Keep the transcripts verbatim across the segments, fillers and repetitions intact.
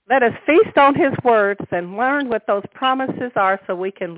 Let us feast on his words and learn what those promises are so we can.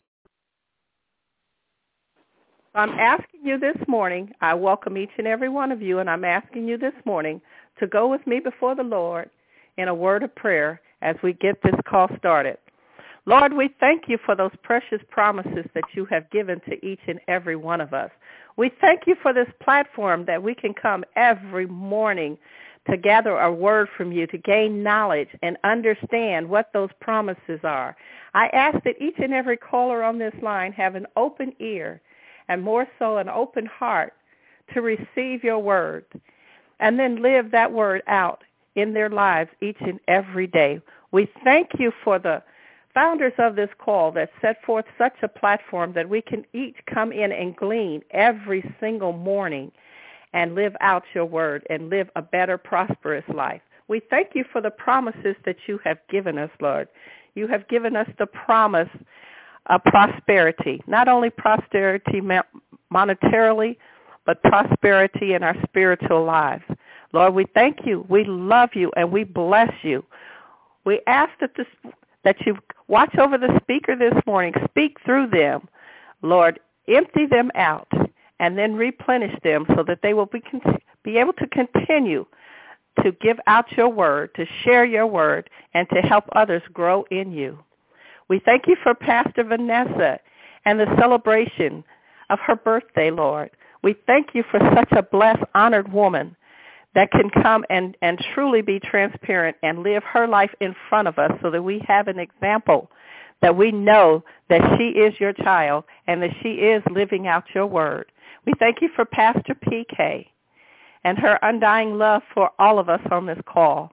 I'm asking you this morning, I welcome each and every one of you, and I'm asking you this morning to go with me before the Lord in a word of prayer as we get this call started. Lord, we thank you for those precious promises that you have given to each and every one of us. We thank you for this platform that we can come every morning to gather a word from you, to gain knowledge and understand what those promises are. I ask that each and every caller on this line have an open ear and more so an open heart to receive your word and then live that word out in their lives each and every day. We thank you for the founders of this call that set forth such a platform that we can each come in and glean every single morning and live out your word and live a better, prosperous life. We thank you for the promises that you have given us, Lord. You have given us the promise of prosperity, not only prosperity monetarily, but prosperity in our spiritual lives. Lord, we thank you, we love you, and we bless you. We ask that this, that you watch over the speaker this morning, speak through them. Lord, empty them out and then replenish them so that they will be, be able to continue to give out your word, to share your word, and to help others grow in you. We thank you for Pastor Vanessa and the celebration of her birthday, Lord. We thank you for such a blessed, honored woman that can come and, and truly be transparent and live her life in front of us so that we have an example that we know that she is your child and that she is living out your word. We thank you for Pastor P K and her undying love for all of us on this call,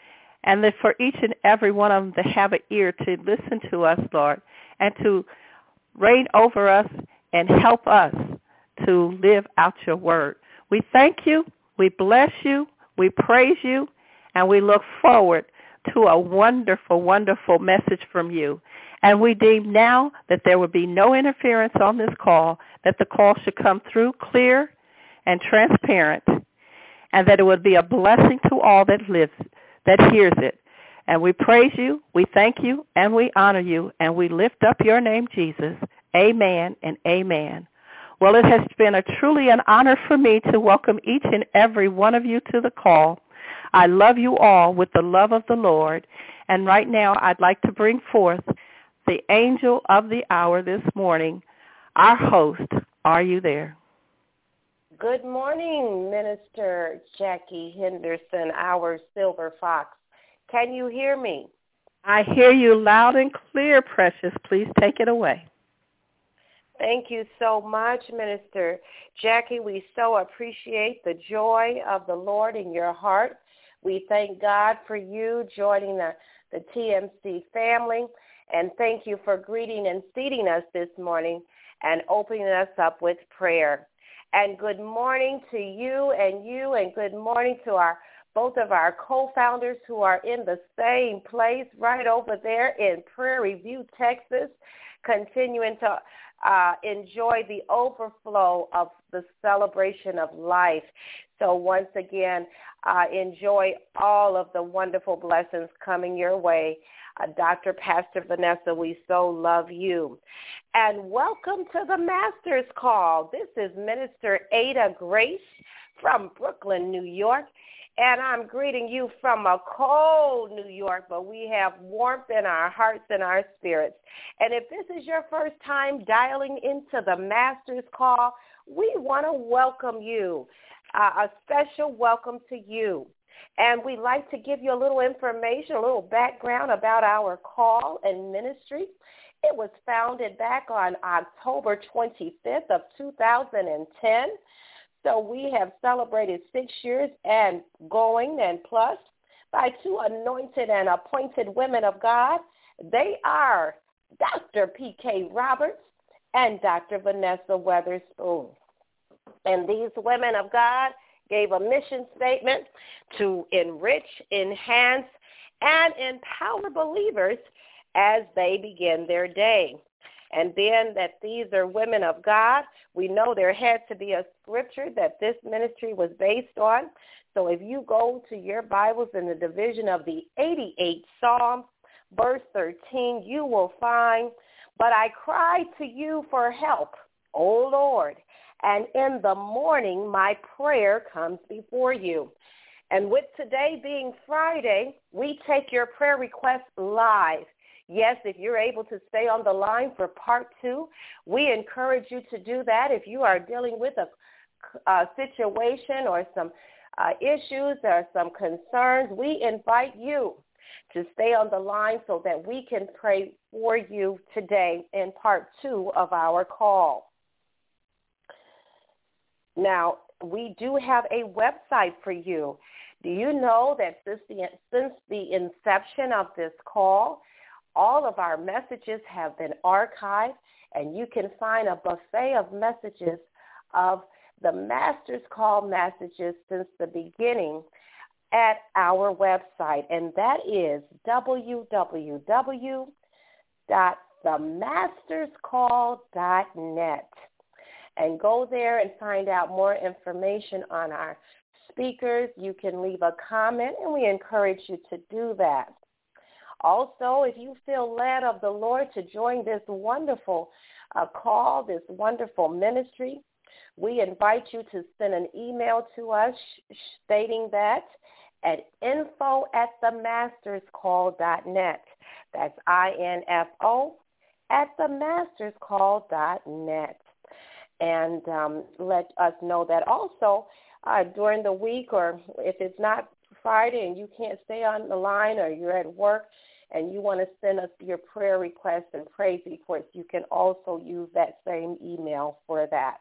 and that for each and every one of them to have an ear to listen to us, Lord, and to reign over us and help us to live out your word. We thank you, we bless you, we praise you, and we look forward to a wonderful, wonderful message from you. And we deem now that there will be no interference on this call, that the call should come through clear and transparent, and that it would be a blessing to all that lives, that hears it. And we praise you, we thank you, and we honor you, and we lift up your name, Jesus. Amen and amen. Well, it has been a truly an honor for me to welcome each and every one of you to the call. I love you all with the love of the Lord. And right now, I'd like to bring forth the angel of the hour this morning, our host. Are you there? Good morning, Minister Jackie Henderson, our Silver Fox. Can you hear me? I hear you loud and clear, precious. Please take it away. Thank you so much, Minister Jackie. We so appreciate the joy of the Lord in your heart. We thank God for you joining the, the T M C family, and thank you for greeting and seating us this morning and opening us up with prayer. And good morning to you and you, and good morning to our both of our co-founders who are in the same place right over there in Prairie View, Texas, continuing to uh, enjoy the overflow of the celebration of life. So once again, uh, enjoy all of the wonderful blessings coming your way. Uh, Doctor Pastor Vanessa, we so love you. And welcome to the Master's Call. This is Minister Ada Grace from Brooklyn, New York. And I'm greeting you from a cold New York, but we have warmth in our hearts and our spirits. And if this is your first time dialing into the Master's Call, we want to welcome you, uh, a special welcome to you. And we'd like to give you a little information, a little background about our call and ministry. It was founded back on October twenty-fifth of two thousand ten. So we have celebrated six years and going and plus by two anointed and appointed women of God. They are Doctor P K Roberts and Doctor Vanessa Weatherspoon. And these women of God gave a mission statement to enrich, enhance, and empower believers as they begin their day. And then that these are women of God, we know there had to be a scripture that this ministry was based on So if you go to your Bibles in the division of the eighty-eighth Psalm, verse thirteen, you will find, "But I cry to you for help, O Lord, and in the morning my prayer comes before you." And with today being Friday, we take your prayer requests live. Yes, if you're able to stay on the line for part two, we encourage you to do that. If you are dealing with a, a situation or some uh, issues or some concerns, we invite you to stay on the line so that we can pray for you today in part two of our call. Now, we do have a website for you. Do you know that since the, since the inception of this call, all of our messages have been archived, and you can find a buffet of messages of the Master's Call messages since the beginning at our website, and that is w w w dot the masters call dot net. And go there and find out more information on our speakers. You can leave a comment, and we encourage you to do that. Also, if you feel led of the Lord to join this wonderful uh, call, this wonderful ministry, we invite you to send an email to us stating that at info at the masters call dot net. That's I N F O at the masters call dot net. And um, let us know that also uh, during the week, or if it's not Friday and you can't stay on the line, or you're at work and you want to send us your prayer requests and praise reports, you can also use that same email for that.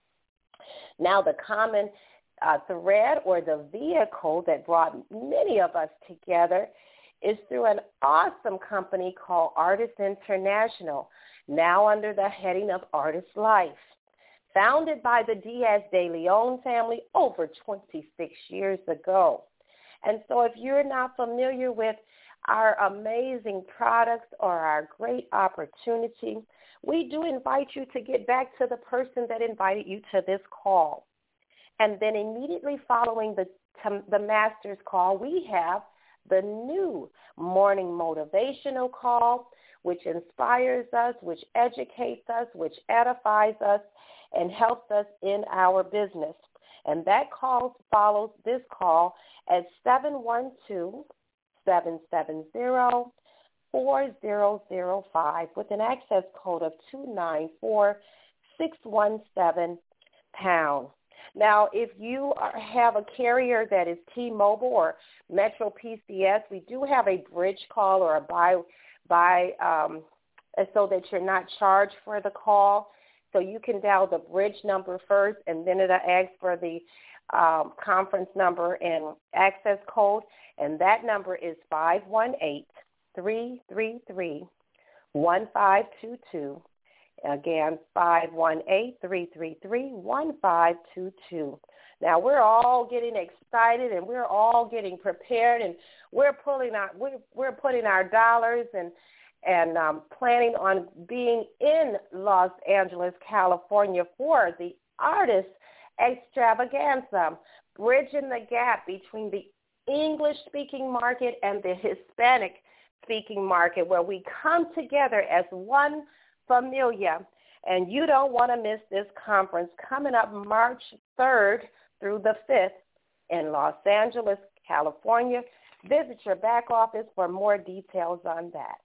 Now, the common uh, thread or the vehicle that brought many of us together is through an awesome company called Artist International, now under the heading of Artist Life. Founded by the Diaz de Leon family over twenty-six years ago. And so if you're not familiar with our amazing products or our great opportunity, we do invite you to get back to the person that invited you to this call. And then immediately following the, the Master's Call, we have the new morning motivational call, which inspires us, which educates us, which edifies us, and helps us in our business. And that call follows this call at seven one two, seven seven zero, four zero zero five with an access code of two nine four, six one seven pound. Now, if you are, have a carrier that is T-Mobile or Metro P C S, we do have a bridge call or a buy, buy um, so that you're not charged for the call. So you can dial the bridge number first, and then it'll ask for the um, conference number and access code, and that number is five one eight, three three three, one five two two. Again, five one eight, three three three, one five two two. Now, we're all getting excited, and we're all getting prepared, and we're pulling our, we're, we're putting our dollars and and um, planning on being in Los Angeles, California for the Artist Extravaganza, bridging the gap between the English-speaking market and the Hispanic-speaking market, where we come together as one familia. And you don't want to miss this conference coming up March third through the fifth in Los Angeles, California. Visit your back office for more details on that.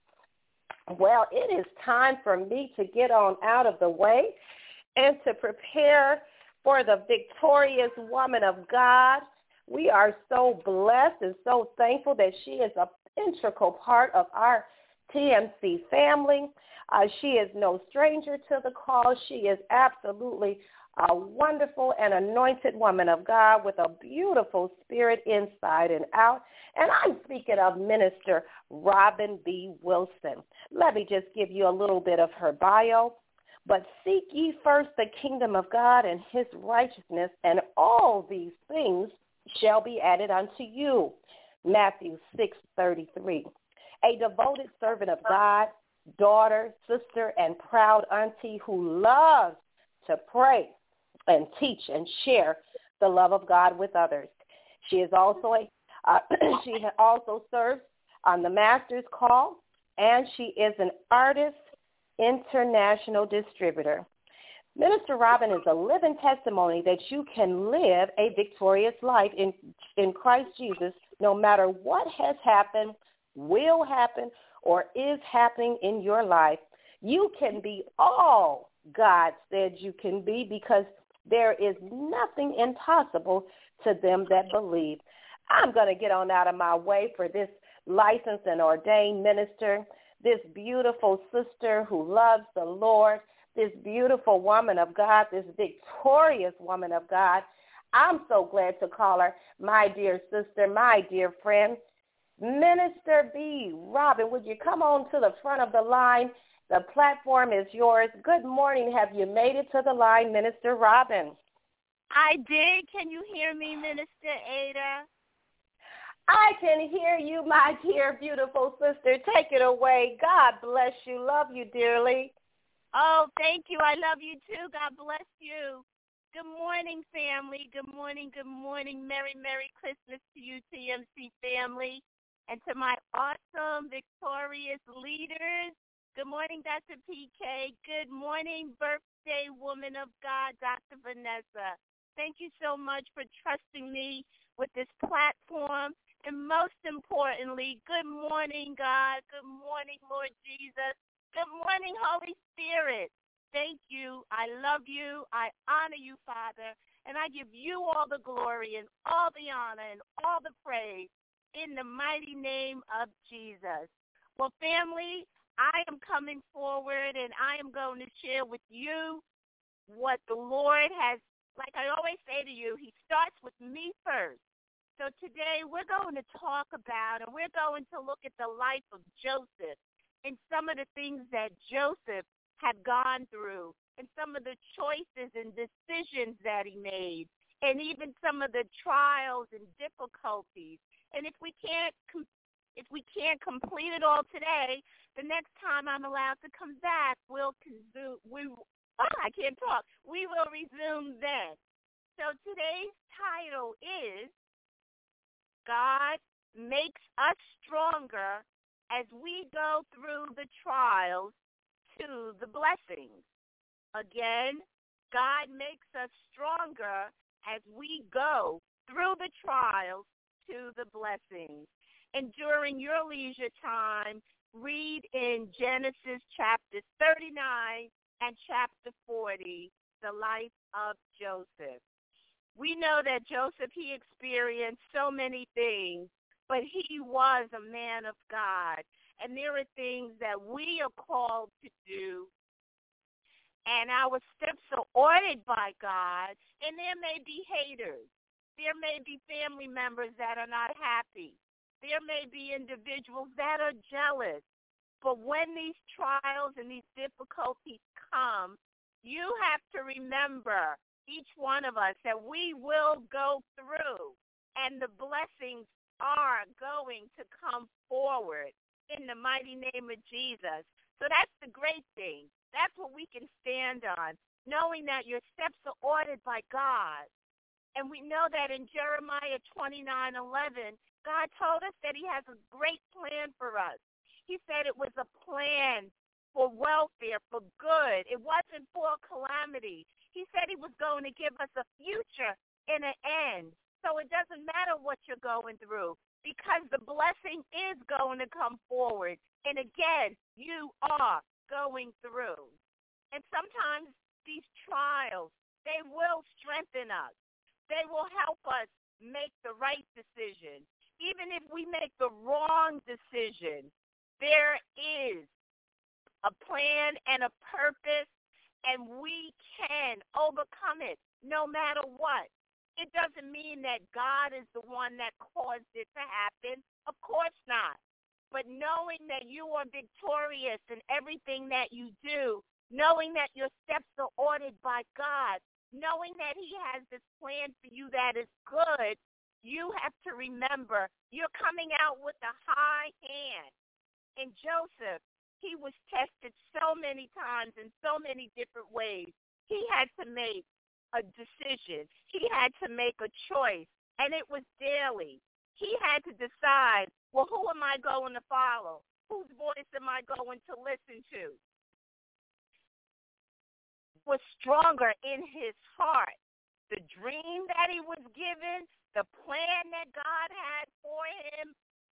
Well, it is time for me to get on out of the way and to prepare for the victorious woman of God. We are so blessed and so thankful that she is an integral part of our T M C family. Uh, she is no stranger to the call. She is absolutely a wonderful and anointed woman of God with a beautiful spirit inside and out. And I'm speaking of Minister Robin B. Wilson. Let me just give you a little bit of her bio. But seek ye first the kingdom of God and his righteousness, and all these things shall be added unto you. Matthew six thirty-three. A devoted servant of God, daughter, sister, and proud auntie who loves to pray and teach and share the love of God with others. She is also a, uh, she also serves on the Master's Call, and she is an artist international distributor. Minister Robin is a living testimony that you can live a victorious life in, in Christ Jesus no matter what has happened, will happen, or is happening in your life. You can be all God said you can be because there is nothing impossible to them that believe. I'm going to get on out of my way for this licensed and ordained minister, this beautiful sister who loves the Lord, this beautiful woman of God, this victorious woman of God. I'm so glad to call her my dear sister, my dear friend. Minister B. Robin, would you come on to the front of the line? The platform is yours. Good morning. Have you made it to the line, Minister Robin? I did. Can you hear me, Minister Ada? I can hear you, my dear, beautiful sister. Take it away. God bless you. Love you dearly. Oh, thank you. I love you too. God bless you. Good morning, family. Good morning. Good morning. Merry, Merry Christmas to you, T M C family, and to my awesome, victorious leaders. Good morning, Doctor P K. Good morning, birthday woman of God, Doctor Vanessa. Thank you so much for trusting me with this platform. And most importantly, good morning, God. Good morning, Lord Jesus. Good morning, Holy Spirit. Thank you. I love you. I honor you, Father. And I give you all the glory and all the honor and all the praise in the mighty name of Jesus. Well, family, I am coming forward, and I am going to share with you what the Lord has, like I always say to you, he starts with me first. So today we're going to talk about, and we're going to look at the life of Joseph and some of the things that Joseph had gone through and some of the choices and decisions that he made and even some of the trials and difficulties. And if we can't If we can't complete it all today, the next time I'm allowed to come back, we'll consume, we, oh, I can't talk. We will resume then. So today's title is God Makes Us Stronger as We Go Through the Trials to the Blessings. Again, God makes us stronger as we go through the trials to the blessings. And during your leisure time, read in Genesis chapter thirty-nine and chapter forty, the life of Joseph. We know that Joseph, he experienced so many things, but he was a man of God. And there are things that we are called to do, and our steps are ordered by God, and there may be haters. There may be family members that are not happy. There may be individuals that are jealous. But when these trials and these difficulties come, you have to remember, each one of us, that we will go through, and the blessings are going to come forward in the mighty name of Jesus. So that's the great thing. That's what we can stand on, knowing that your steps are ordered by God. And we know that in Jeremiah twenty-nine eleven, God told us that he has a great plan for us. He said it was a plan for welfare, for good. It wasn't for calamity. He said he was going to give us a future and an end. So it doesn't matter what you're going through, because the blessing is going to come forward. And again, you are going through. And sometimes these trials, they will strengthen us. They will help us make the right decision. Even if we make the wrong decision, there is a plan and a purpose, and we can overcome it no matter what. It doesn't mean that God is the one that caused it to happen. Of course not. But knowing that you are victorious in everything that you do, knowing that your steps are ordered by God, knowing that he has this plan for you that is good, you have to remember you're coming out with a high hand. And Joseph, he was tested so many times in so many different ways. He had to make a decision. He had to make a choice. and it was daily. He had to decide, well, who am I going to follow? Whose voice am I going to listen to? Was stronger in his heart. The dream that he was given, the plan that God had for him,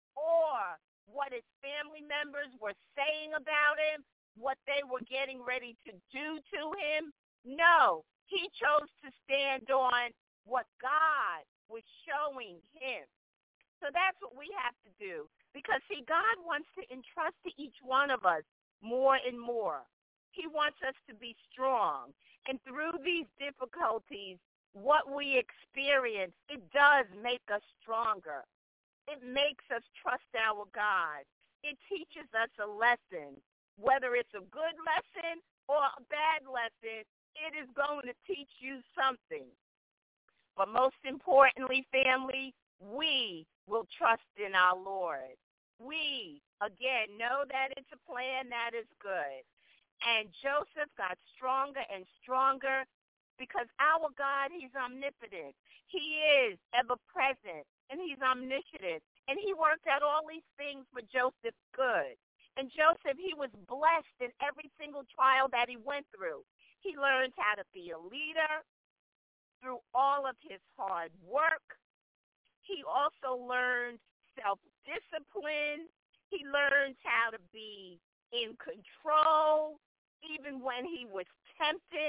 or what his family members were saying about him, what they were getting ready to do to him. No, he chose to stand on what God was showing him. So that's what we have to do. Because, see, God wants to entrust to each one of us more and more. He wants us to be strong. And through these difficulties, what we experience, it does make us stronger. It makes us trust our God. It teaches us a lesson. Whether it's a good lesson or a bad lesson, it is going to teach you something. But most importantly, family, we will trust in our Lord. We, again, know that it's a plan that is good. And Joseph got stronger and stronger because our God, he's omnipotent. He is ever-present, and he's omniscient. And he worked out all these things for Joseph's good. And Joseph, he was blessed in every single trial that he went through. He learned how to be a leader through all of his hard work. He also learned self-discipline. He learned how to be in control, even when he was tempted.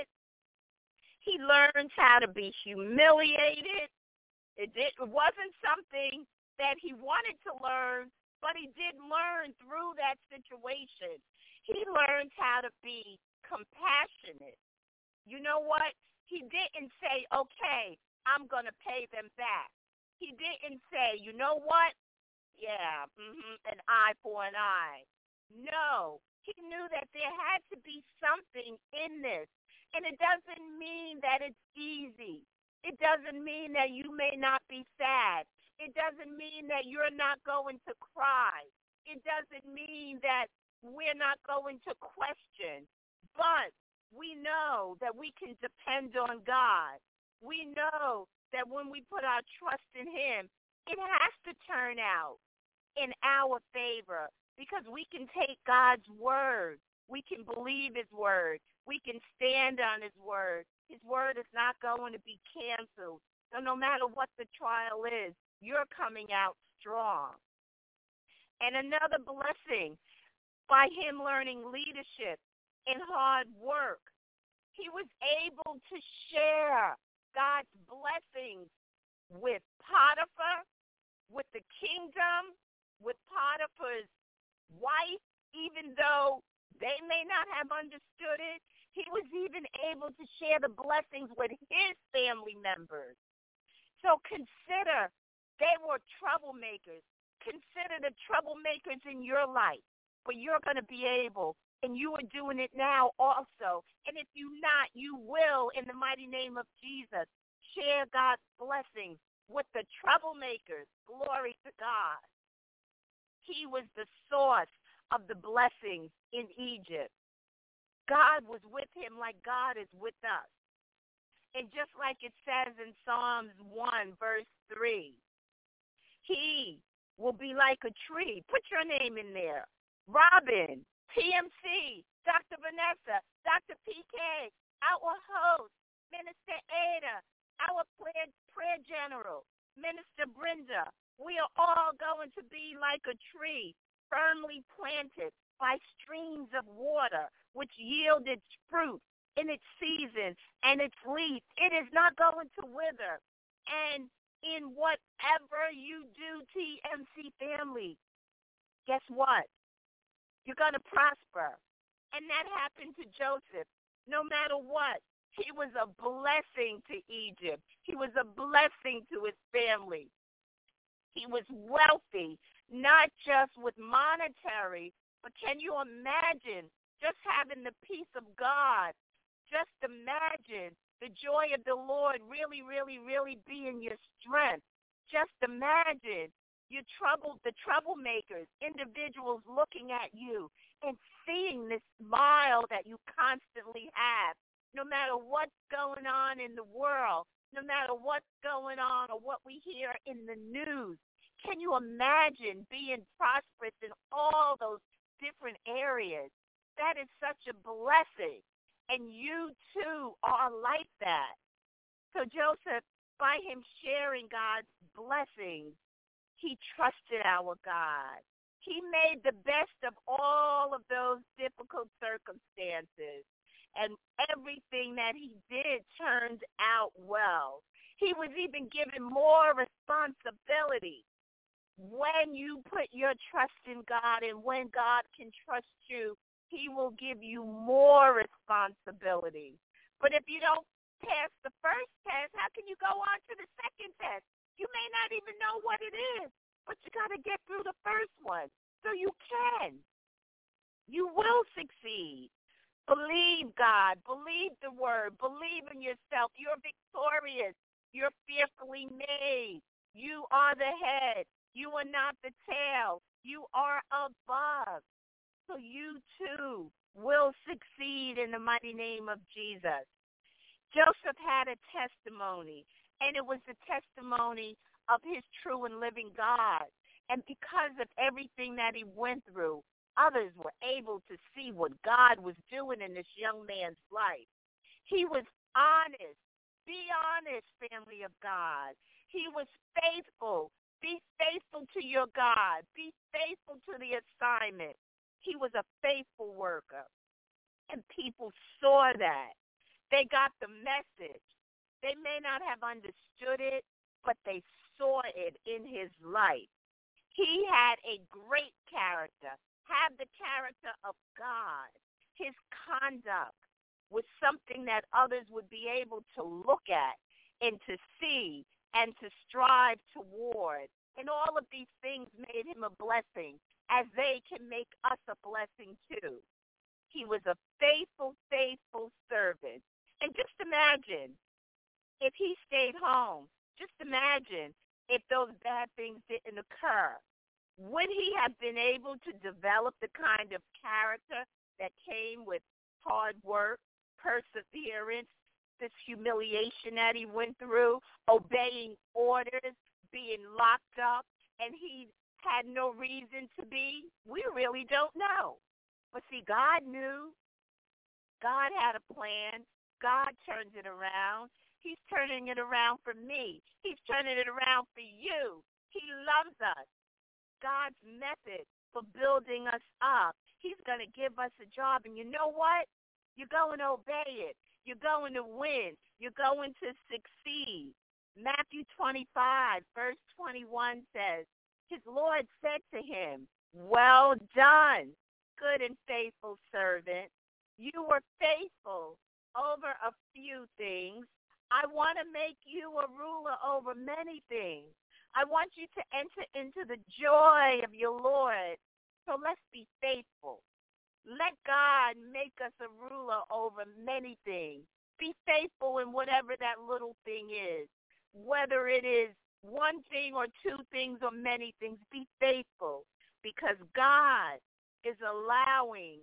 He learned how to be humiliated. It, did, it wasn't something that he wanted to learn, but he did learn through that situation. He learned how to be compassionate. You know what? He didn't say, okay, I'm going to pay them back. He didn't say, you know what? Yeah, mm-hmm, an eye for an eye. No, he knew that there had to be something in this. And it doesn't mean that it's easy. It doesn't mean that you may not be sad. It doesn't mean that you're not going to cry. It doesn't mean that we're not going to question. But we know that we can depend on God. We know that when we put our trust in him, it has to turn out in our favor because we can take God's word. We can believe his word. We can stand on his word. His word is not going to be canceled. So no matter what the trial is, you're coming out strong. And another blessing, by him learning leadership and hard work, he was able to share God's blessings with Potiphar, with the kingdom, with Potiphar's wife, even though they may not have understood it. He was even able to share the blessings with his family members. So consider they were troublemakers. Consider the troublemakers in your life, but you're going to be able, and you are doing it now also. And if you're not, you will, in the mighty name of Jesus, share God's blessings with the troublemakers. Glory to God. He was the source of the blessings in Egypt. God was with him like God is with us. And just like it says in Psalms one, verse three, he will be like a tree. Put your name in there. Robin, T M C, Doctor Vanessa, Doctor P K, our host, Minister Ada, our prayer, prayer general, Minister Brenda. We are all going to be like a tree, firmly planted by streams of water, which yield its fruit in its season and its leaf. It is not going to wither. And in whatever you do, T M C family, guess what? You're going to prosper. And that happened to Joseph. No matter what, he was a blessing to Egypt. He was a blessing to his family. He was wealthy, not just with monetary, but can you imagine just having the peace of God? Just imagine the joy of the Lord really, really, really being your strength. Just imagine your trouble, the troublemakers, individuals looking at you and seeing this smile that you constantly have. No matter what's going on in the world, no matter what's going on or what we hear in the news. Can you imagine being prosperous in all those different areas? That is such a blessing. And you, too, are like that. So Joseph, by him sharing God's blessings, he trusted our God. He made the best of all of those difficult circumstances. And everything that he did turned out well. He was even given more responsibility. When you put your trust in God and when God can trust you, he will give you more responsibility. But if you don't pass the first test, how can you go on to the second test? You may not even know what it is, but you got to get through the first one so you can. You will succeed. Believe God. Believe the word. Believe in yourself. You're victorious. You're fearfully made. You are the head. You are not the tail. You are above. So you too will succeed in the mighty name of Jesus. Joseph had a testimony, and it was the testimony of his true and living God. And because of everything that he went through, others were able to see what God was doing in this young man's life. He was honest. Be honest, family of God. He was faithful. Be faithful to your God. Be faithful to the assignment. He was a faithful worker. And people saw that. They got the message. They may not have understood it, but they saw it in his life. He had a great character, had the character of God. His conduct was something that others would be able to look at and to see and to strive toward. And all of these things made him a blessing, as they can make us a blessing too. He was a faithful, faithful servant. And just imagine if he stayed home. Just imagine if those bad things didn't occur. Would he have been able to develop the kind of character that came with hard work, perseverance, this humiliation that he went through, obeying orders, being locked up, and he had no reason to be? We really don't know. But see, God knew. God had a plan. God turns it around. He's turning it around for me. He's turning it around for you. He loves us. God's method for building us up. He's going to give us a job. And you know what? You're going to obey it. You're going to win. You're going to succeed. Matthew twenty-five, verse twenty-one says, his Lord said to him, well done, good and faithful servant. You were faithful over a few things. I want to make you a ruler over many things. I want you to enter into the joy of your Lord. So let's be faithful. Let God make us a ruler over many things. Be faithful in whatever that little thing is. Whether it is one thing or two things or many things, be faithful, because God is allowing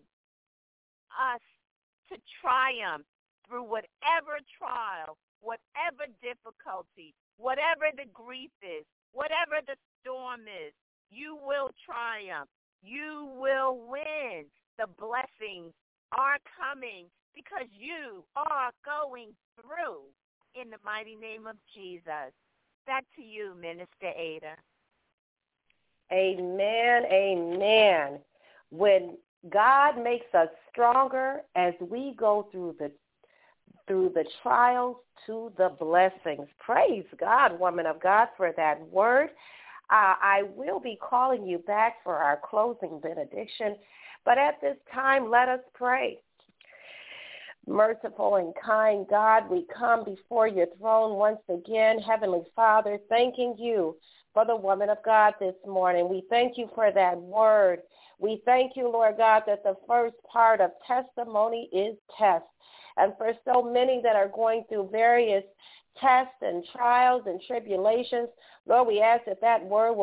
us to triumph through whatever trial, whatever difficulty, whatever the grief is, whatever the storm is. You will triumph. You will win. The blessings are coming because you are going through, in the mighty name of Jesus. Back to you, Minister Ada. Amen, amen. When God makes us stronger as we go through the through the trials to the blessings. Praise God, woman of God, for that word. Uh, I will be calling you back for our closing benediction, but at this time, let us pray. Merciful and kind God, we come before your throne once again, Heavenly Father, thanking you for the woman of God this morning. We thank you for that word. We thank you, Lord God, that the first part of testimony is test. And for so many that are going through various tests and trials and tribulations, Lord, we ask that that word will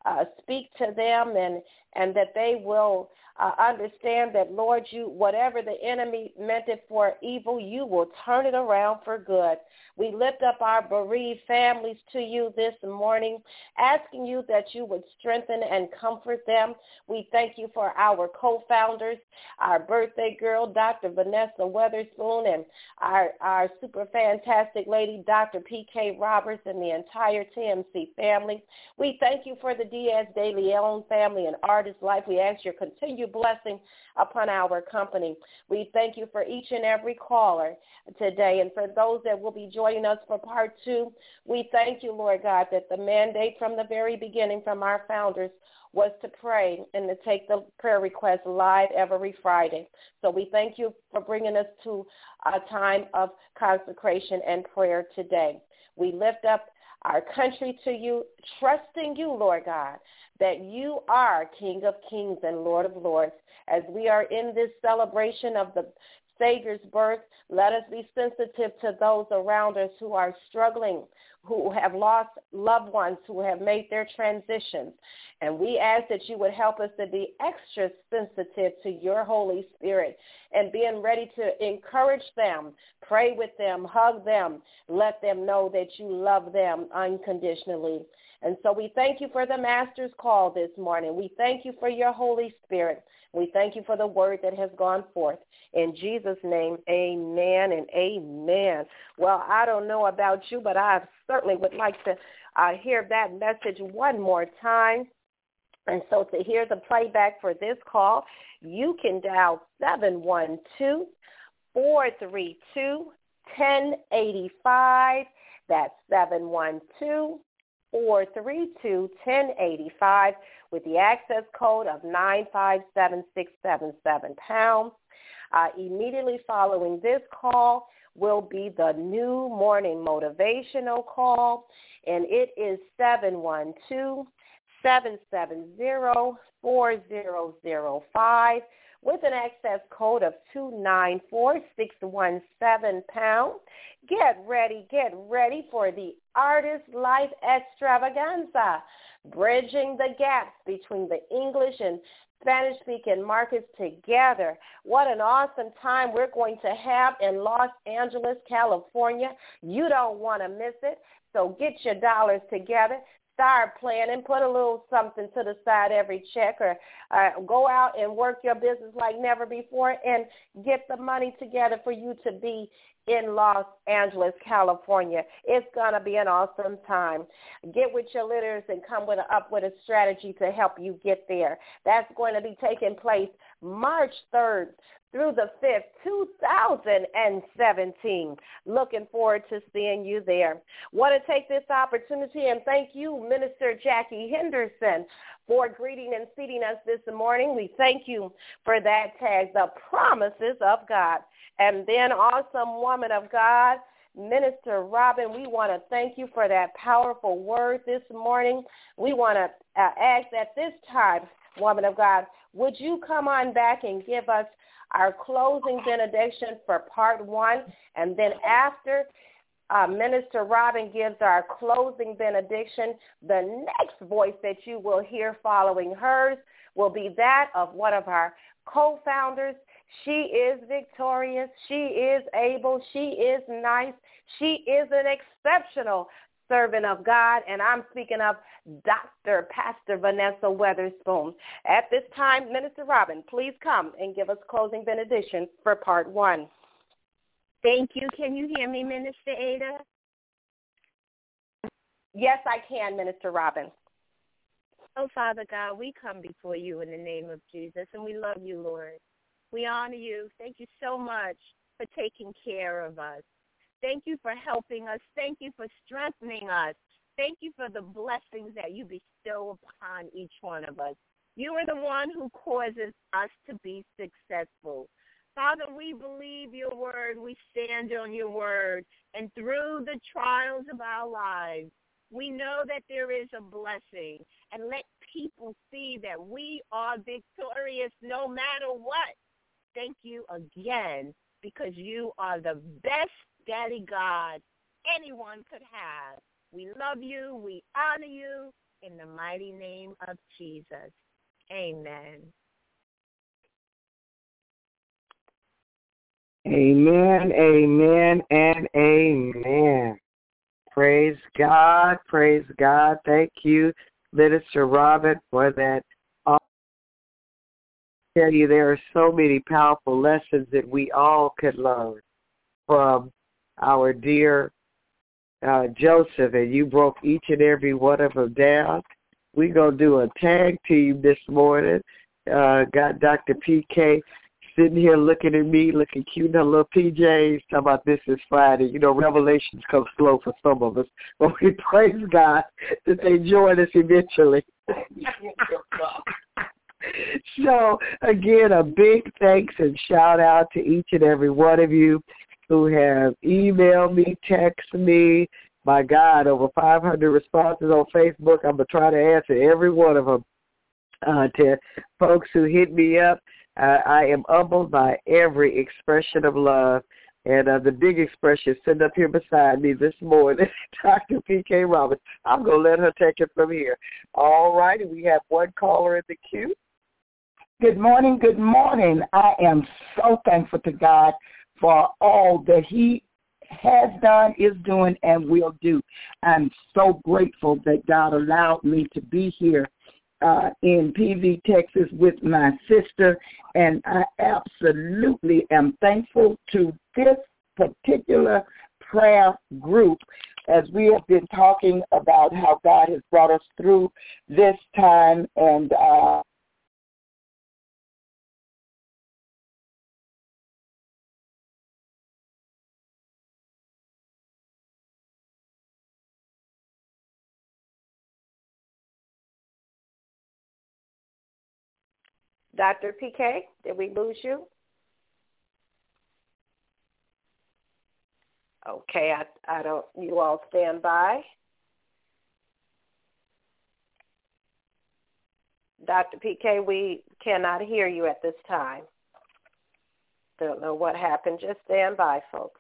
uh, speak to them, and, and that they will uh, understand that, Lord, you, whatever the enemy meant it for evil, you will turn it around for good. We lift up our bereaved families to you this morning, asking you that you would strengthen and comfort them. We thank you for our co-founders, our birthday girl, Doctor Vanessa Weatherspoon, and our, our super fantastic lady, Doctor P K Roberts, and the entire T M C family. We thank you for the Diaz de Leon family and Artist Life. We ask your continued blessing upon our company. We thank you for each and every caller today, and for those that will be joining us for part two, we thank you, Lord God, that the mandate from the very beginning from our founders was to pray and to take the prayer requests live every Friday. So we thank you for bringing us to a time of consecration and prayer today. We lift up our country to you, trusting you, Lord God, that you are King of Kings and Lord of Lords. As we are in this celebration of the Savior's birth, let us be sensitive to those around us who are struggling, who have lost loved ones, who have made their transitions. And we ask that you would help us to be extra sensitive to your Holy Spirit and being ready to encourage them, pray with them, hug them, let them know that you love them unconditionally. And so we thank you for the Master's call this morning. We thank you for your Holy Spirit. We thank you for the word that has gone forth. In Jesus' name, amen and amen. Well, I don't know about you, but I certainly would like to uh, hear that message one more time. And so to hear the playback for this call, you can dial seven one two, four three two, one zero eight five. That's seven one two, four three two, one zero eight five with the access code of nine five seven six seven seven pound. Uh, immediately following this call will be the new morning motivational call, and it is seven one two, seven seven zero, four zero zero five with an access code of two nine four six one seven pound. Get ready, get ready for the Artist Life Extravaganza, bridging the gaps between the English and Spanish-speaking markets together. What an awesome time we're going to have in Los Angeles, California. You don't want to miss it, so get your dollars together. Start planning, put a little something to the side every check, or uh, go out and work your business like never before and get the money together for you to be in Los Angeles, California. It's going to be an awesome time. Get with your leaders and come with a, up with a strategy to help you get there. That's going to be taking place March third through the fifth, two thousand seventeen. Looking forward to seeing you there. Want to take this opportunity and thank you, Minister Jackie Henderson, for greeting and seating us this morning. We thank you for that tag, The Promises of God. And then awesome woman of God, Minister Robin, we want to thank you for that powerful word this morning. We want to uh, ask at this time, woman of God, would you come on back and give us our closing benediction for part one, and then after uh, Minister Robin gives our closing benediction, the next voice that you will hear following hers will be that of one of our co-founders. She is victorious. She is able. She is nice. She is an exceptional servant of God, and I'm speaking of Doctor Pastor Vanessa Weatherspoon. At this time, Minister Robin, please come and give us closing benediction for part one. Thank you. Can you hear me, Minister Ada? Yes, I can, Minister Robin. Oh, Father God, we come before you in the name of Jesus, and we love you, Lord. We honor you. Thank you so much for taking care of us. Thank you for helping us. Thank you for strengthening us. Thank you for the blessings that you bestow upon each one of us. You are the one who causes us to be successful. Father, we believe your word. We stand on your word. And through the trials of our lives, we know that there is a blessing. And let people see that we are victorious no matter what. Thank you again, because you are the best Daddy God anyone could have. We love you. We honor you. in the mighty name of Jesus. Amen. Amen, amen, and amen. Praise God, praise God. Thank you, Minister Robin, for that. I tell you, there are so many powerful lessons that we all could learn from our dear uh, Joseph, and you broke each and every one of them down. We're going to do a tag team this morning. Uh, got Doctor P K sitting here looking at me, looking cute in her little P Js, talking about this is Friday. You know, revelations come slow for some of us, but we praise God that they join us eventually. So, again, a big thanks and shout out to each and every one of you who have emailed me, texted me. My God, over five hundred responses on Facebook. I'm going to try to answer every one of them. Uh, to folks who hit me up, uh, I am humbled by every expression of love. And uh, the big expression sitting up here beside me this morning, Doctor P K Roberts. I'm going to let her take it from here. All righty, we have one caller in the queue. Good morning, good morning. I am so thankful to God for all that he has done, is doing, and will do. I'm so grateful that God allowed me to be here uh, in P V, Texas with my sister, and I absolutely am thankful to this particular prayer group as we have been talking about how God has brought us through this time, and uh, Doctor P K, did we lose you? Okay, I, I don't, you all stand by. Doctor P K, we cannot hear you at this time. Don't know what happened. Just stand by, folks.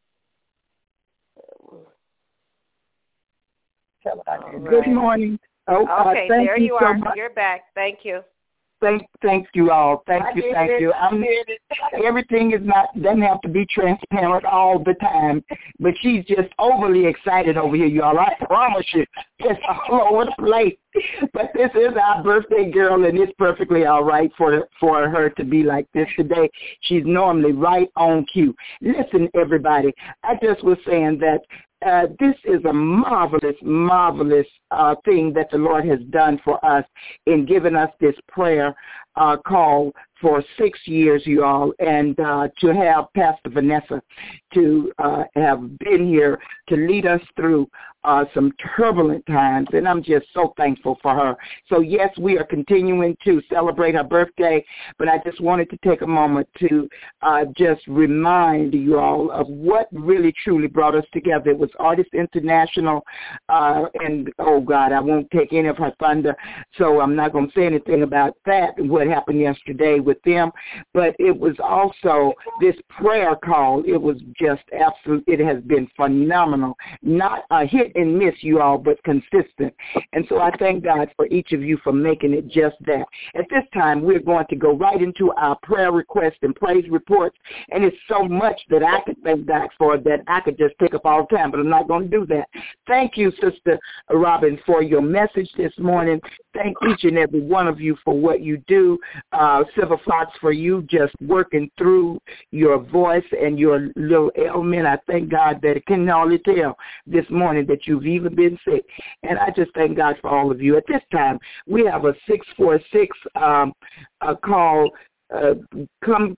Right. Good morning. Oh, okay, uh, thank there you, you so are. much. You're back. Thank you. Thank, thank you all. Thank I you, thank it. you. I'm, everything is not doesn't have to be transparent all the time, but she's just overly excited over here, y'all. I promise you, just all over the place. But this is our birthday girl, and it's perfectly all right for for her to be like this today. She's normally right on cue. Listen, everybody, I just was saying that Uh, this is a marvelous, marvelous uh, thing that the Lord has done for us in giving us this prayer uh, call for six years, you all, and uh, to have Pastor Vanessa to uh, have been here to lead us through uh, some turbulent times, and I'm just so thankful for her. So, yes, we are continuing to celebrate her birthday, but I just wanted to take a moment to uh, just remind you all of what really, truly brought us together. It was Artists International, uh, and, oh, God, I won't take any of her thunder, so I'm not going to say anything about that, what happened yesterday with them, but it was also this prayer call. It was just absolute. It has been phenomenal. Not a hit and miss, you all, but consistent. And so I thank God for each of you for making it just that. At this time, we're going to go right into our prayer requests and praise reports, and it's so much that I could thank God for that I could just pick up all the time, but I'm not going to do that. Thank you, Sister Robin, for your message this morning. Thank each and every one of you for what you do. Uh, Silver Fox, for you just working through your voice and your little ailment. I thank God that it can only tell this morning that you've even been sick. And I just thank God for all of you. At this time, we have a six four six um, a call. Uh, come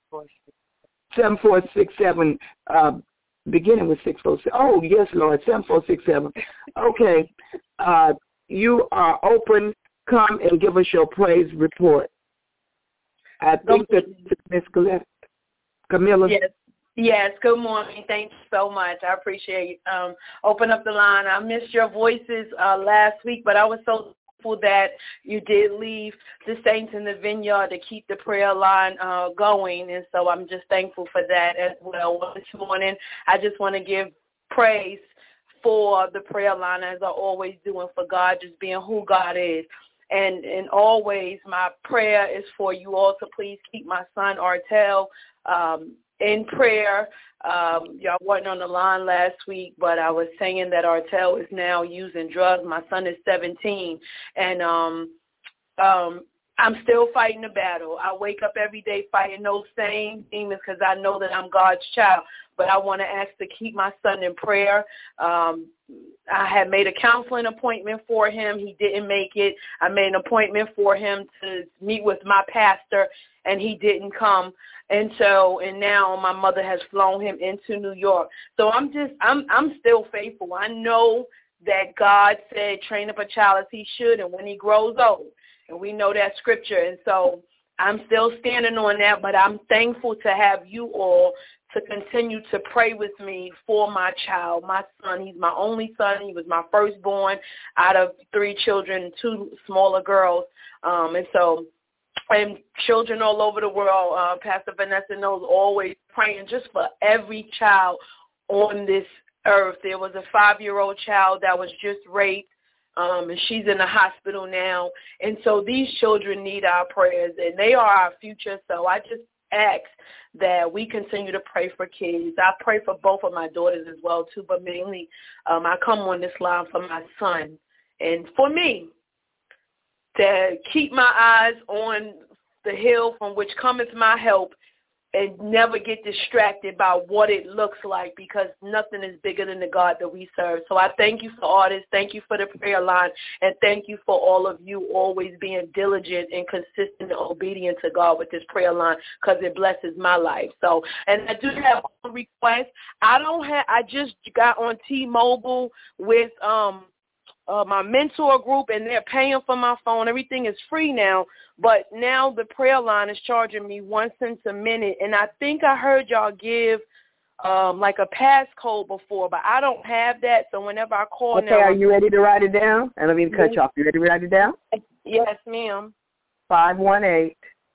seven four six seven, uh, beginning with six four six. Oh, yes, Lord, seven four six seven. Okay. Uh, you are open. Come and give us your praise report. I think that Miz Camilla. Yes, yes. Good morning. Thank you so much. I appreciate you. Um, open up the line. I missed your voices uh, last week, but I was so thankful that you did leave the saints in the vineyard to keep the prayer line uh, going, and so I'm just thankful for that as well. This morning, I just want to give praise for the prayer line, as I always do, and for God just being who God is. And and always my prayer is for you all to please keep my son Artel um, in prayer. Um, y'all wasn't on the line last week, but I was saying that Artel is now using drugs. My son is seventeen, and um, um, I'm still fighting the battle. I wake up every day fighting those same demons because I know that I'm God's child. But I want to ask to keep my son in prayer. Um, I had made a counseling appointment for him. He didn't make it. I made an appointment for him to meet with my pastor, and he didn't come. And so, and now my mother has flown him into New York. So I'm just, I'm, I'm still faithful. I know that God said, train up a child as he should, and when he grows old. And we know that scripture. And so I'm still standing on that, but I'm thankful to have you all to continue to pray with me for my child, my son. He's my only son. He was my firstborn out of three children, two smaller girls. Um, and so, and children all over the world, uh, Pastor Vanessa knows, always praying just for every child on this earth. There was a five-year-old child that was just raped. Um, and she's in the hospital now. And so these children need our prayers, and they are our future. So I just ask that we continue to pray for kids. I pray for both of my daughters as well, too, but mainly um, I come on this line for my son. And for me, to keep my eyes on the hill from which cometh my help, and never get distracted by what it looks like, because nothing is bigger than the God that we serve. So I thank you for all this. Thank you for the prayer line. And thank you for all of you always being diligent and consistent and obedient to God with this prayer line, because it blesses my life. So, and I do have a request. I don't have, I just got on T-Mobile with um, uh, my mentor group, and they're paying for my phone. Everything is free now. But now the prayer line is charging me one cent a minute, and I think I heard y'all give um, like a passcode before, but I don't have that. So whenever I call okay, now, are you ready to write it down? I don't mean to cut you off. You ready to write it down? Yes, ma'am. Five one eight.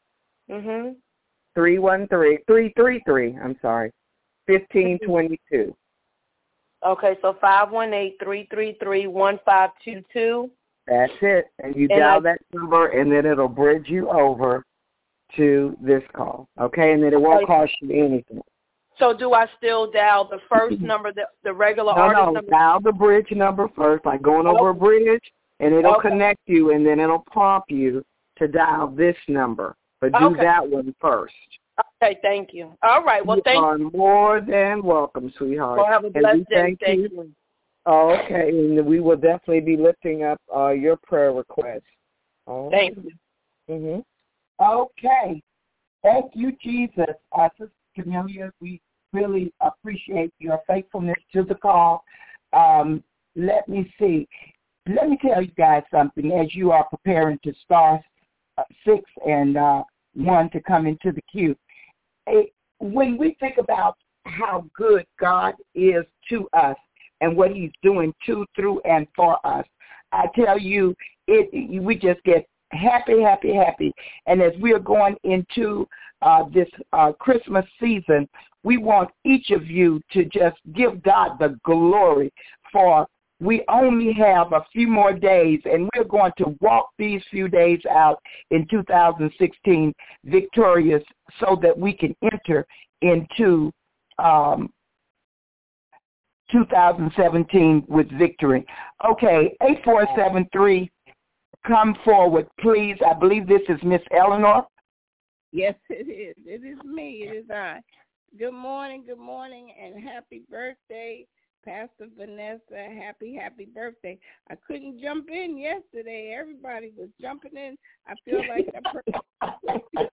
Mhm. Three one three. Three three three. I'm sorry. Fifteen twenty two. Okay, so five one eight three three three one five two two. That's it. And you and dial I, that number, and then it'll bridge you over to this call, okay? And then it won't cost you anything. So do I still dial the first number, the, the regular no, artist no, number? dial the bridge number first, like going over a bridge, and it'll okay. connect you, and then it'll prompt you to dial this number. But do okay. that one first. Okay, thank you. All right, well, you thank you. You are more than welcome, sweetheart. Well, have a blessed day. Thank, thank you. you. Oh, okay, and we will definitely be lifting up uh, your prayer requests. Oh. Thank you. Mm-hmm. Okay. Thank you, Jesus. Uh, Sister Camelia, we really appreciate your faithfulness to the call. Um, let me see. Let me tell you guys something. As you are preparing to star uh, six and uh, one to come into the queue, it, when we think about how good God is to us, and what he's doing to, through, and for us, I tell you, it we just get happy, happy, happy. And as we are going into uh, this uh, Christmas season, we want each of you to just give God the glory, for we only have a few more days, and we're going to walk these few days out in two thousand sixteen victorious, so that we can enter into um, two thousand seventeen with victory. Okay, eight four seven three, come forward, please. I believe this is Miss Eleanor. Yes, it is. It is me. It is I. Good morning, good morning, and happy birthday, Pastor Vanessa. Happy, happy birthday. I couldn't jump in yesterday. Everybody was jumping in. I feel like a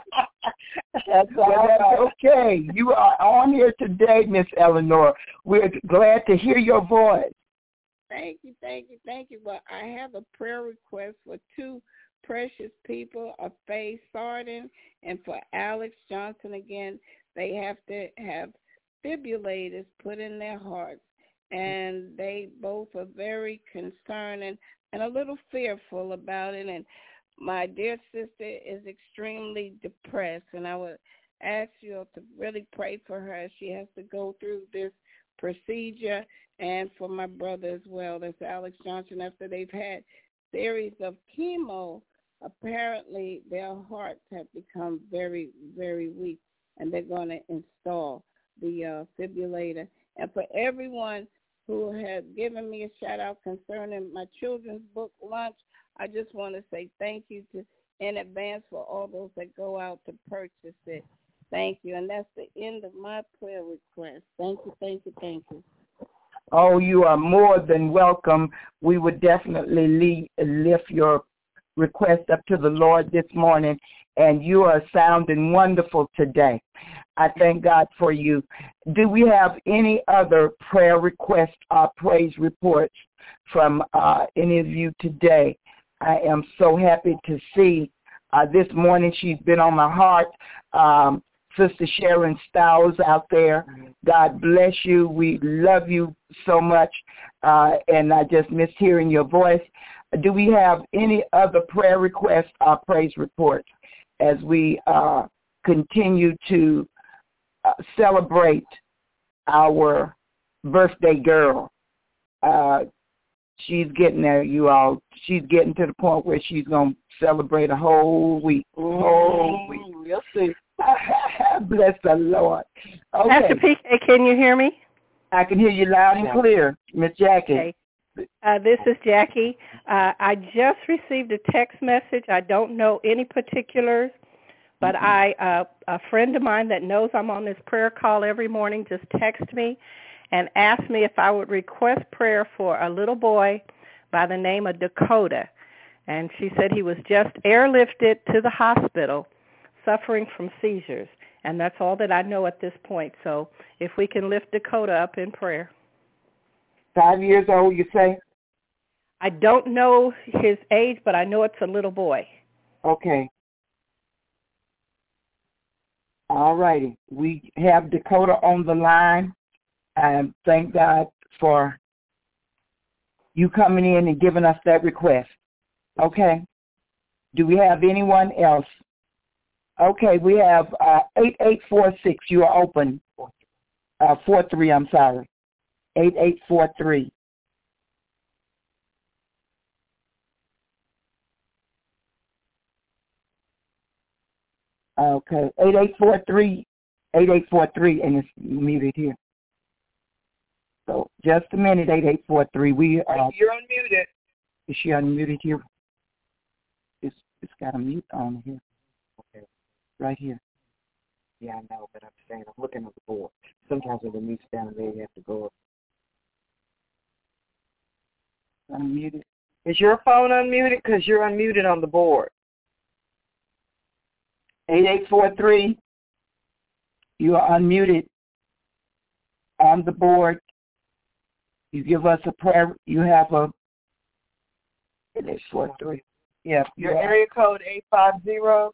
That's all right. Okay. You are on here today, Miss Eleanor. We're glad to hear your voice. Thank you, thank you, thank you. Well, I have a prayer request for two precious people, of Faye Sarden and for Alex Johnson again. They have to have defibrillators put in their hearts, and they both are very concerned and, and a little fearful about it. And my dear sister is extremely depressed, and I would ask you to really pray for her. She has to go through this procedure, and for my brother as well. That's Alex Johnson. After they've had series of chemo, apparently their hearts have become very, very weak, and they're going to install the uh, fibrillator. And for everyone who has given me a shout-out concerning my children's book launch, I just want to say thank you to in advance for all those that go out to purchase it. Thank you. And that's the end of my prayer request. Thank you, thank you, thank you. Oh, you are more than welcome. We would definitely lift your request up to the Lord this morning, and you are sounding wonderful today. I thank God for you. Do we have any other prayer requests or praise reports from uh, any of you today? I am so happy to see uh, this morning she's been on my heart. Um, Sister Sharon Stiles out there, God bless you. We love you so much, uh, and I just miss hearing your voice. Do we have any other prayer requests or praise reports as we uh, continue to uh, celebrate our birthday girl? Uh, she's getting there, you all. She's getting to the point where she's going to celebrate a whole week. Whole week. You'll see. Bless the Lord. Okay. Pastor P K, can you hear me? I can hear you loud and clear, Miss Jackie. Okay. Uh, this is Jackie. Uh, I just received a text message. I don't know any particulars, but mm-hmm. I uh, a friend of mine that knows I'm on this prayer call every morning just texted me and asked me if I would request prayer for a little boy by the name of Dakota. And she said he was just airlifted to the hospital suffering from seizures. And that's all that I know at this point. So if we can lift Dakota up in prayer. Five years old, you say? I don't know his age, but I know it's a little boy. Okay. All righty. We have Dakota on the line. And thank God for you coming in and giving us that request. Okay. Do we have anyone else? Okay, we have uh, eight eight four six. You are open. Uh, four three, I'm sorry. eight eight four three. Okay, eight eight four three, eight eight four three, and it's muted here. So just a minute, eight eight four three. We uh, You're unmuted. Is she unmuted here? It's it's got a mute on here. Okay. Right here. Yeah, I know, but I'm saying I'm looking at the board. Sometimes when the mute's down there, you have to go up. Unmuted. Is your phone unmuted? Because you're unmuted on the board. eight eight four three. You are unmuted on the board. You give us a prayer. You have a eight eight four three. Yeah. Your area code eight five zero.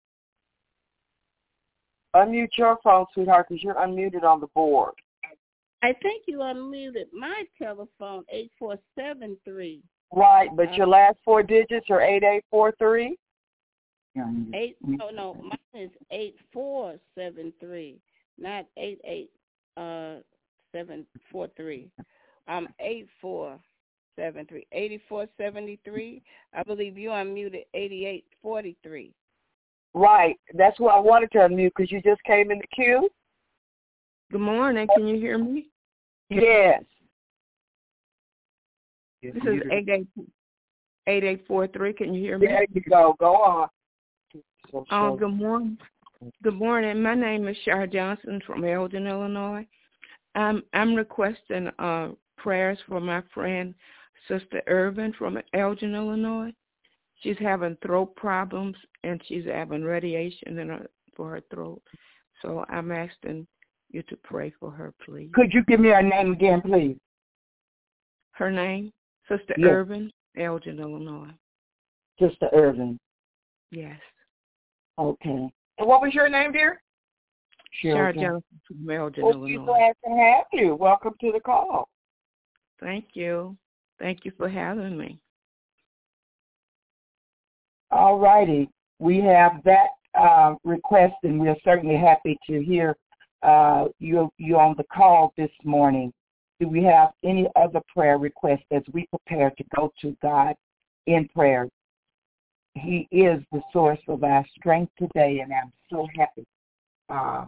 Unmute your phone, sweetheart, because you're unmuted on the board. I think you unmuted my telephone, eight four seven three. Right, but uh, your last four digits are eight eight four three? Eight, oh, no, mine is eight four seven three, not eight eight seven four three. I'm eight four seven three. eighty-four seventy-three, I believe you unmuted eighty-eight forty-three. Right. That's what I wanted to unmute because you just came in the queue. Good morning. Can you hear me? Yes. This is eight eight four three. Can you hear me? There you go. Go on. Oh, uh, good morning. Good morning. My name is Shar Johnson from Elgin, Illinois. I'm, I'm requesting uh, prayers for my friend, Sister Irvin from Elgin, Illinois. She's having throat problems, and she's having radiation in her, for her throat. So I'm asking you to pray for her, please. Could you give me her name again, please? Her name? Sister yes. Irvin, Elgin, Illinois. Sister Irvin. Yes. Okay. And what was your name, dear? Shar Johnson from Elgin, well, Illinois. We're glad to have you. Welcome to the call. Thank you. Thank you for having me. All righty. We have that uh, request, and we're certainly happy to hear uh, you you on the call this morning. do we have any other prayer requests as we prepare to go to God in prayer? He is the source of our strength today, and I'm so happy. Uh,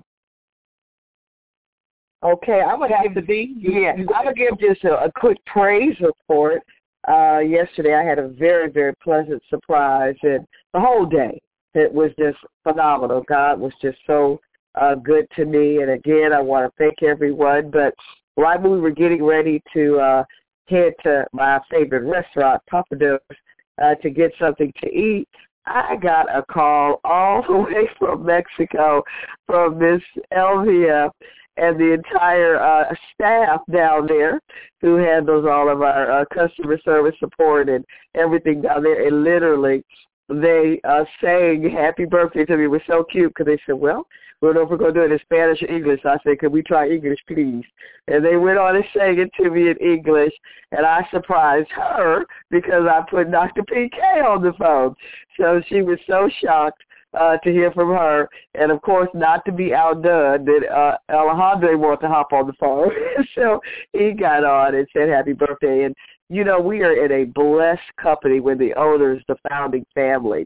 okay, I'm going to give the B. Yeah, I'm going to give just a, a quick praise report. Uh, yesterday I had a very, very pleasant surprise, and the whole day it was just phenomenal. God was just so uh, good to me, and again, I want to thank everyone. But right when we were getting ready to uh, head to my favorite restaurant, Papa Do's, uh, to get something to eat, I got a call all the way from Mexico from Miss Elvia and the entire uh, staff down there who handles all of our uh, customer service support and everything down there. And literally, they uh, sang happy birthday to me. It was so cute because they said, well, we don't know if we're going to do it in Spanish or English. So I said, could we try English, please? And they went on and sang it to me in English, and I surprised her because I put Doctor P K on the phone. So she was so shocked uh, to hear from her, and, of course, not to be outdone, that uh, Alejandro wanted to hop on the phone. So he got on and said happy birthday. And, you know, we are in a blessed company when the owners, the founding family,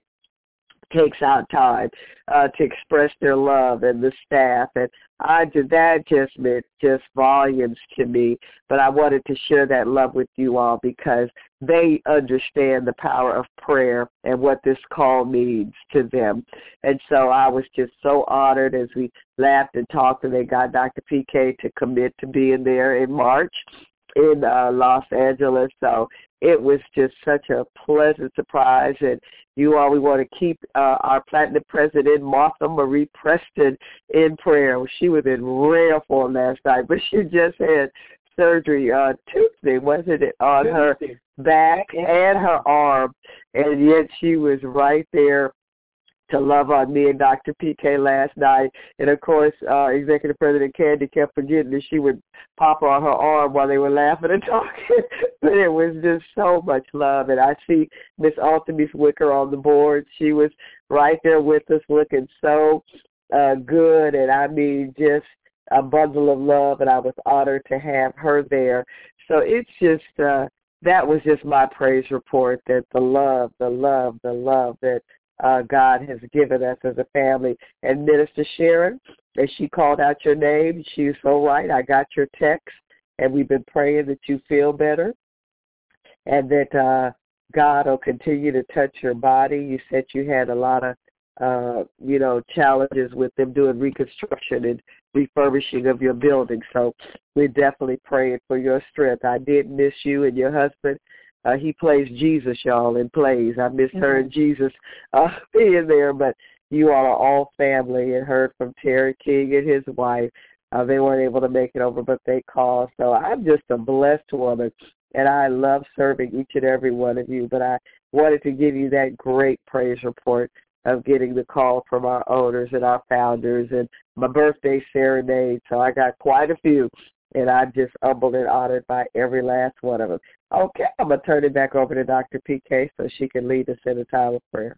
takes out time uh, to express their love, and the staff, and I did that just meant just volumes to me. But I wanted to share that love with you all because they understand the power of prayer and what this call means to them. And so I was just so honored as we laughed and talked, and they got Doctor P K to commit to being there in March in uh, Los Angeles. So it was just such a pleasant surprise. And you all, we want to keep uh, our platinum president, Martha Marie Preston, in prayer. She was in rare form last night, but she just had surgery uh, Tuesday, wasn't it, on her back and her arm. And yet she was right there to love on me and Doctor P K last night. And, of course, uh, Executive President Candy kept forgetting that she would pop on her arm while they were laughing and talking. But it was just so much love. And I see Miss Artemis Wicker on the board. She was right there with us looking so uh, good. And, I mean, just a bundle of love. And I was honored to have her there. So it's just, uh, that was just my praise report, that the love, the love, the love that Uh, God has given us as a family. And Minister Sharon, as she called out your name, she was so right. I got your text, and we've been praying that you feel better and that uh, God will continue to touch your body. You said you had a lot of, uh, you know, challenges with them doing reconstruction and refurbishing of your building. So we're definitely praying for your strength. I did miss you and your husband. Uh, he plays Jesus, y'all, in plays. I miss mm-hmm. her and Jesus uh, being there, but you all are all family, and heard from Terry King and his wife. Uh, they weren't able to make it over, but they called. So I'm just a blessed woman, and I love serving each and every one of you, but I wanted to give you that great praise report of getting the call from our owners and our founders and my birthday serenade. So I got quite a few, and I'm just humbled and honored by every last one of them. Okay, I'm going to turn it back over to Doctor P K so she can lead us in a time of prayer.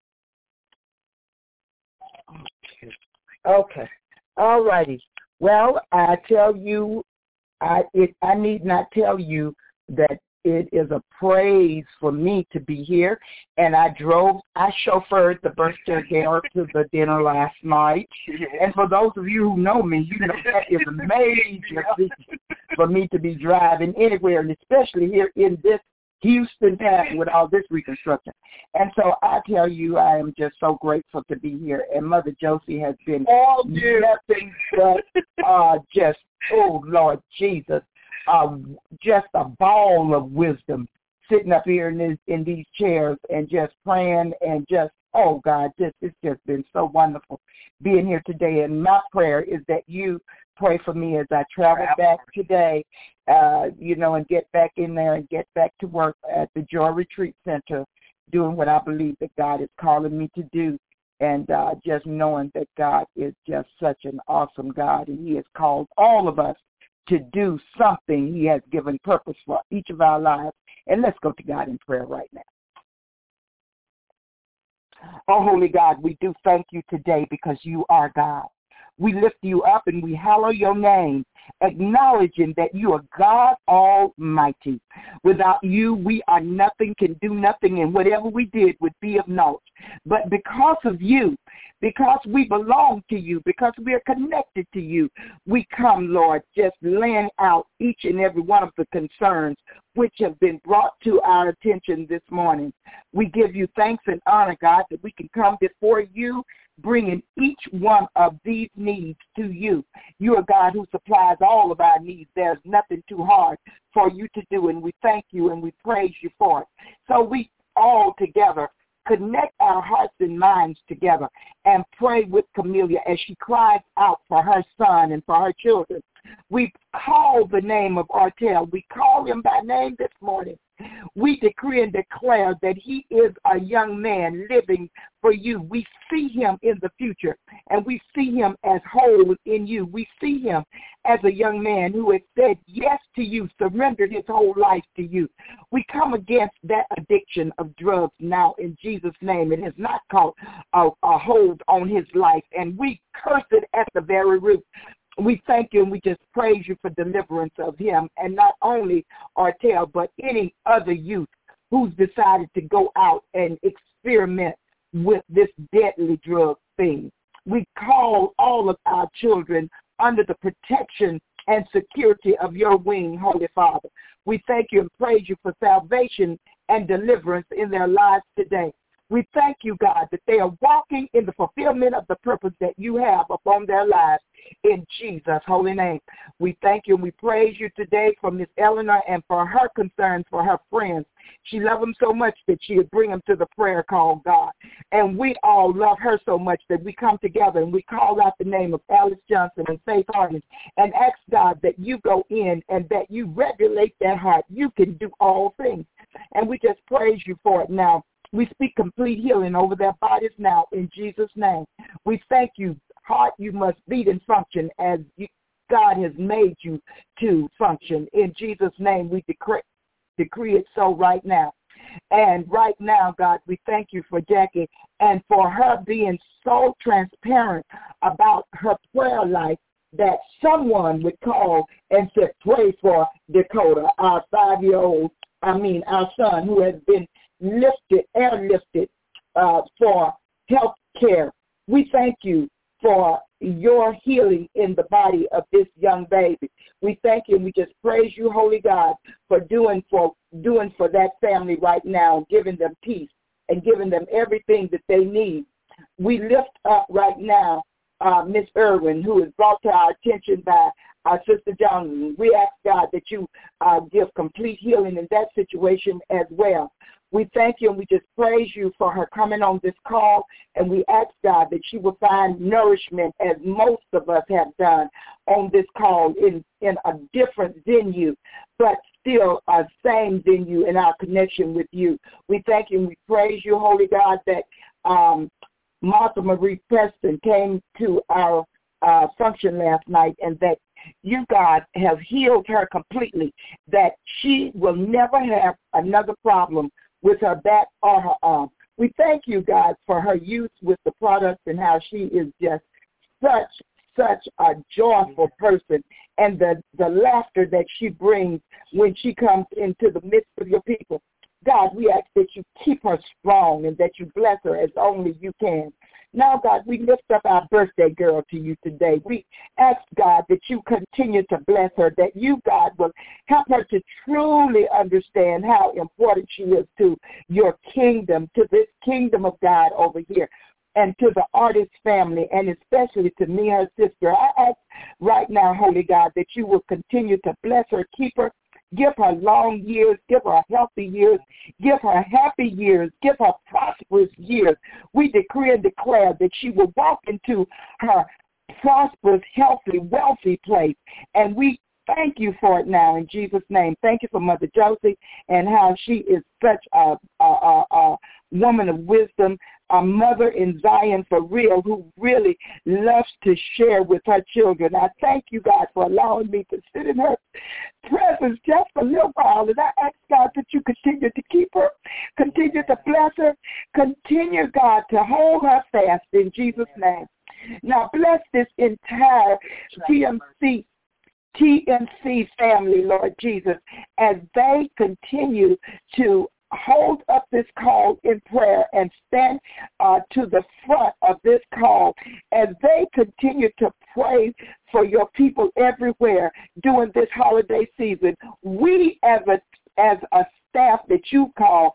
Okay. Okay. All righty. Well, I tell you, I it, I need not tell you that it is a praise for me to be here. And I drove, I chauffeured the birthday girl to the dinner last night. And for those of you who know me, you know that is amazing for me to be driving anywhere, and especially here in this Houston town with all this reconstruction. And so I tell you, I am just so grateful to be here. And Mother Josie has been all nothing but uh, just, oh, Lord Jesus, uh, just a ball of wisdom sitting up here in, this, in these chairs and just praying and just, oh, God, just it's just been so wonderful being here today. And my prayer is that you pray for me as I travel back today, uh, you know, and get back in there and get back to work at the Joy Retreat Center, doing what I believe that God is calling me to do, and uh, just knowing that God is just such an awesome God, and he has called all of us to do something he has given purpose for each of our lives. And let's go to God in prayer right now. Oh, Holy God, we do thank you today because you are God. We lift you up and we hallow your name acknowledging that you are God Almighty. Without you, we are nothing, can do nothing, and whatever we did would be of naught. But because of you, because we belong to you, because we are connected to you, we come, Lord, just laying out each and every one of the concerns which have been brought to our attention this morning. We give you thanks and honor, God, that we can come before you, bringing each one of these needs to you. You are God who supplies all of our needs. There's nothing too hard for you to do, and we thank you and we praise you for it. So we all together connect our hearts and minds together and pray with Camelia as she cries out for her son and for her children. We call the name of Artel. We call him by name this morning. We decree and declare that he is a young man living for you. We see him in the future, and we see him as whole in you. We see him as a young man who has said yes to you, surrendered his whole life to you. We come against that addiction of drugs now in Jesus' name. It has not caught a, a hold on his life, and we curse it at the very root. We thank you and we just praise you for deliverance of him, and not only Artel, but any other youth who's decided to go out and experiment with this deadly drug thing. We call all of our children under the protection and security of your wing, Holy Father. We thank you and praise you for salvation and deliverance in their lives today. We thank you, God, that they are walking in the fulfillment of the purpose that you have upon their lives in Jesus' holy name. We thank you and we praise you today for Miss Eleanor and for her concerns for her friends. She loved them so much that she would bring them to the prayer call, God. And we all love her so much that we come together and we call out the name of Alex Johnson and Faith Harding and ask, God, that you go in and that you regulate that heart. You can do all things. And we just praise you for it now. We speak complete healing over their bodies now in Jesus' name. We thank you. Heart, you must beat and function as you, God has made you to function. In Jesus' name, we decree, decree it so right now. And right now, God, we thank you for Jackie and for her being so transparent about her prayer life that someone would call and say, pray for Dakota, our five-year-old, I mean, our son who has been lifted, airlifted uh, for health care. We thank you for your healing in the body of this young baby. We thank you and we just praise you, Holy God, for doing for doing for that family right now, giving them peace and giving them everything that they need. We lift up right now uh, Miss Irwin, who is brought to our attention by our Sister Johnson. We ask, God, that you uh, give complete healing in that situation as well. We thank you and we just praise you for her coming on this call, and we ask, God, that she will find nourishment as most of us have done on this call in, in a different venue, but still a same venue in our connection with you. We thank you and we praise you, Holy God, that um, Martha Marie Preston came to our uh, function last night, and that you, God, have healed her completely, that she will never have another problem with her back or her arm. We thank you, God, for her use with the products and how she is just such, such a joyful person, and the, the laughter that she brings when she comes into the midst of your people. God, we ask that you keep her strong and that you bless her as only you can. Now, God, we lift up our birthday girl to you today. We ask, God, that you continue to bless her, that you, God, will help her to truly understand how important she is to your kingdom, to this kingdom of God over here, and to the artist family, and especially to me, her sister. I ask right now, Holy God, that you will continue to bless her, keep her, give her long years, give her healthy years, give her happy years, give her prosperous years. We decree and declare that she will walk into her prosperous, healthy, wealthy place. And we thank you for it now in Jesus' name. Thank you for Mother Josie and how she is such a, a, a, a woman of wisdom, a mother in Zion for real, who really loves to share with her children. I thank you, God, for allowing me to sit in her presence just for a little while. And I ask, God, that you continue to keep her, continue to bless her, continue, God, to hold her fast in Jesus' name. Now, bless this entire T M C T M C family, Lord Jesus, as they continue to hold up this call in prayer and stand uh, to the front of this call as they continue to pray for your people everywhere during this holiday season. We as a as a staff that you call,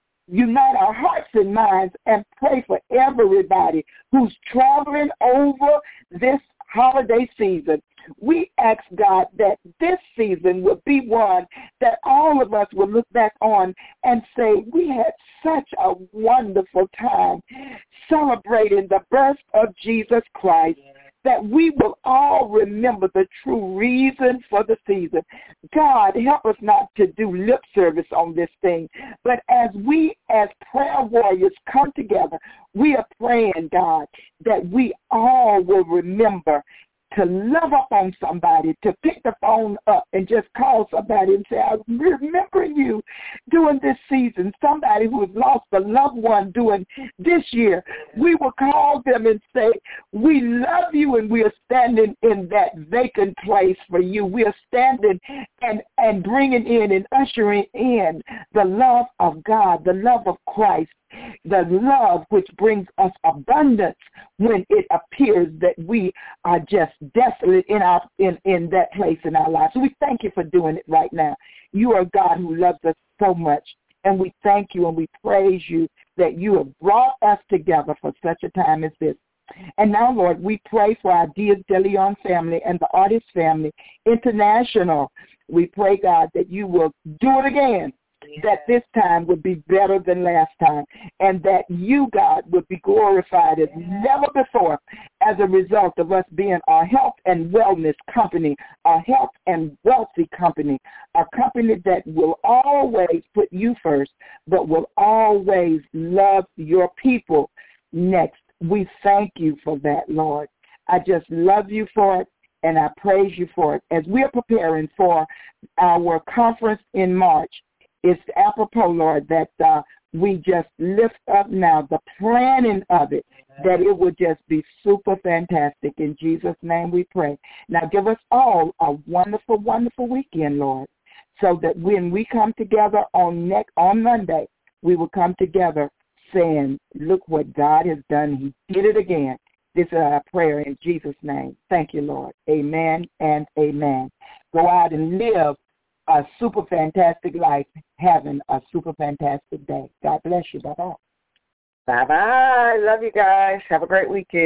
unite our hearts and minds and pray for everybody who's traveling over this holiday season. We ask, God, that this season will be one that all of us will look back on and say, we had such a wonderful time celebrating the birth of Jesus Christ, that we will all remember the true reason for the season. God, help us not to do lip service on this thing, but as we as prayer warriors come together, we are praying, God, that we all will remember to love up on somebody, to pick the phone up and just call somebody and say, I'm remembering you during this season, somebody who has lost a loved one during this year. We will call them and say, we love you and we are standing in that vacant place for you. We are standing and, and bringing in and ushering in the love of God, the love of Christ, the love which brings us abundance when it appears that we are just desolate in our in, in that place in our lives. So we thank you for doing it right now. You are God who loves us so much, and we thank you and we praise you that you have brought us together for such a time as this. And now, Lord, we pray for our Diaz de Leon family and the Artist family international. We pray, God, that you will do it again, that this time would be better than last time, and that you, God, would be glorified as never before as a result of us being a health and wellness company, a health and wealthy company, a company that will always put you first, but will always love your people next. We thank you for that, Lord. I just love you for it, and I praise you for it. As we are preparing for our conference in March, it's apropos, Lord, that uh, we just lift up now the planning of it, that it would just be super fantastic. In Jesus' name we pray. Now give us all a wonderful, wonderful weekend, Lord, so that when we come together on next, on Monday, we will come together saying, look what God has done. He did it again. This is our prayer in Jesus' name. Thank you, Lord. Amen and amen. Go out and live a super fantastic life, having a super fantastic day. God bless you. Bye-bye. Bye-bye. Love you guys. Have a great weekend.